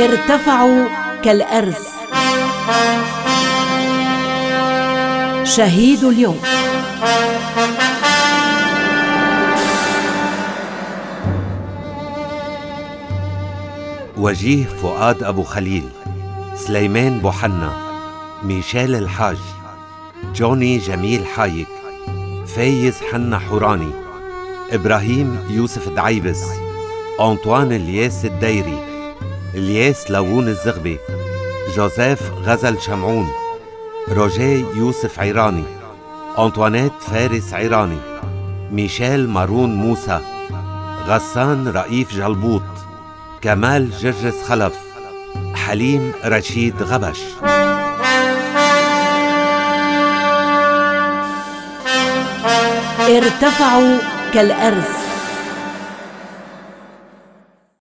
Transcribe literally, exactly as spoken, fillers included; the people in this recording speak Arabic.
ارتفعوا كالأرز. شهيد اليوم. وجيه فؤاد أبو خليل، سليمان بوحنا، ميشيل الحاج، جوني جميل حايك، فايز حنا حوراني، إبراهيم يوسف دعيبس، أنطوان الياس الديري، الياس لاوون الزغبي، جوزيف غزل شمعون، روجيه يوسف عيراني، أنطوانيت فارس عيراني، ميشيل مارون موسى، غسان رئيف جلبوط، كمال جرجس خلف، حليم رشيد غبش. ارتفعوا كالأرز.